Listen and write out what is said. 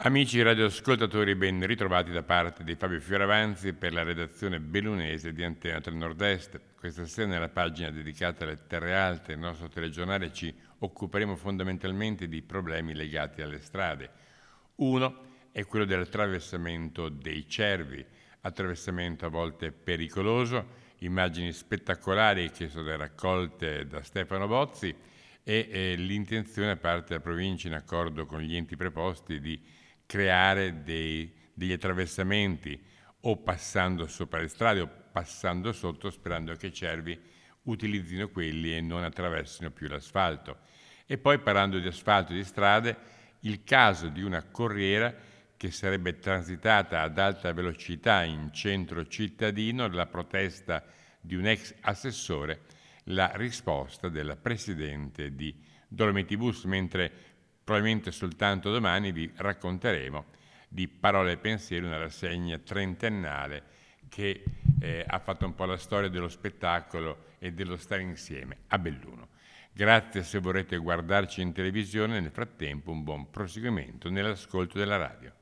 Amici radioascoltatori, ben ritrovati da parte di Fabio Fioravanzi per la redazione bellunese di Antena 3 Nord-Est. Questa sera nella pagina dedicata alle terre alte, il nostro telegiornale, ci occuperemo fondamentalmente di problemi legati alle strade. Uno è quello dell'attraversamento dei cervi, attraversamento a volte pericoloso, immagini spettacolari che sono raccolte da Stefano Bozzi e l'intenzione da parte della provincia, in accordo con gli enti preposti, di creare degli attraversamenti o passando sopra le strade o passando sotto, sperando che i cervi utilizzino quelli e non attraversino più l'asfalto. E poi, parlando di asfalto e di strade, il caso di una corriera che sarebbe transitata ad alta velocità in centro cittadino, la protesta di un ex assessore, la risposta della presidente di Dolomiti Bus, mentre probabilmente soltanto domani vi racconteremo di Parole e Pensieri, una rassegna trentennale che ha fatto un po' la storia dello spettacolo e dello stare insieme a Belluno. Grazie se vorrete guardarci in televisione, nel frattempo un buon proseguimento nell'ascolto della radio.